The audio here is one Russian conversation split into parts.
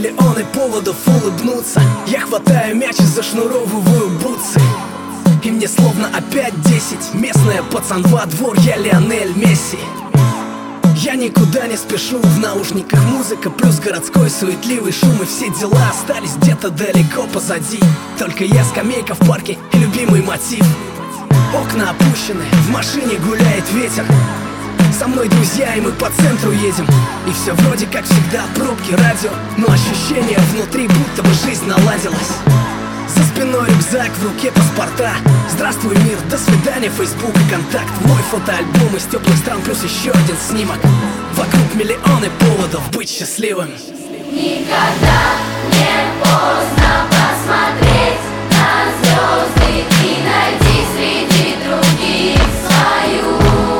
миллионы поводов улыбнуться. Я хватаю мяч и зашнуровываю бутсы, и мне словно опять 10. Местная пацан во двор, я Лионель Месси. Я никуда не спешу, в наушниках музыка плюс городской суетливый шум, и все дела остались где-то далеко позади. Только я, скамейка в парке и любимый мотив. Окна опущены, в машине гуляет ветер. Со мной друзья, и мы по центру едем. И все вроде как всегда, пробки, радио, но ощущение внутри, будто бы жизнь наладилась. За спиной рюкзак, в руке паспорта. Здравствуй, мир, до свидания, Facebook и контакт. Мой фотоальбом из теплых стран, плюс еще один снимок. Вокруг миллионы поводов быть счастливым. Никогда не поздно посмотреть на звезды и найти среди других свою.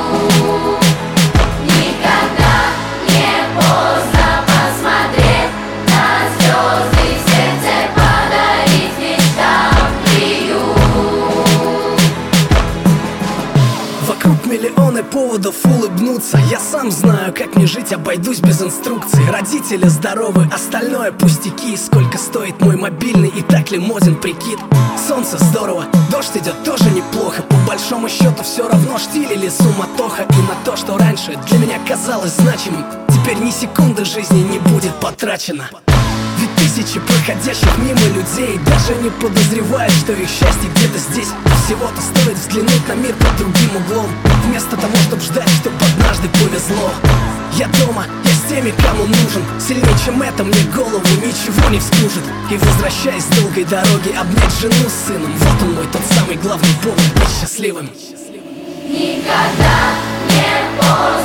Никогда не поздно посмотреть на звезды, в сердце подарить мечтам приют. Вокруг миллионы поводов улыбнуться. Я сам знаю, как мне жить, обойдусь без инструкций. Родители здоровы, остальное пустяки. Сколько стоит мой мобильный и так ли моден прикид? Солнце здорово, дождь идет тоже неплохо. По большому счету все равно штиль или суматоха. И на то, что раньше для меня казалось значимым, теперь ни секунды жизни не будет потрачено. Ведь тысячи проходящих мимо людей даже не подозревают, что их счастье где-то здесь. Всего-то стоит взглянуть на мир под другим углом, вместо того, чтобы ждать, чтоб однажды повезло. Я дома, я с теми, кому нужен. Сильнее, чем это, мне голову ничего не вскружит. И возвращаясь с долгой дороги, обнять жену с сыном. Вот он мой тот самый главный повод быть счастливым. Никогда не поздно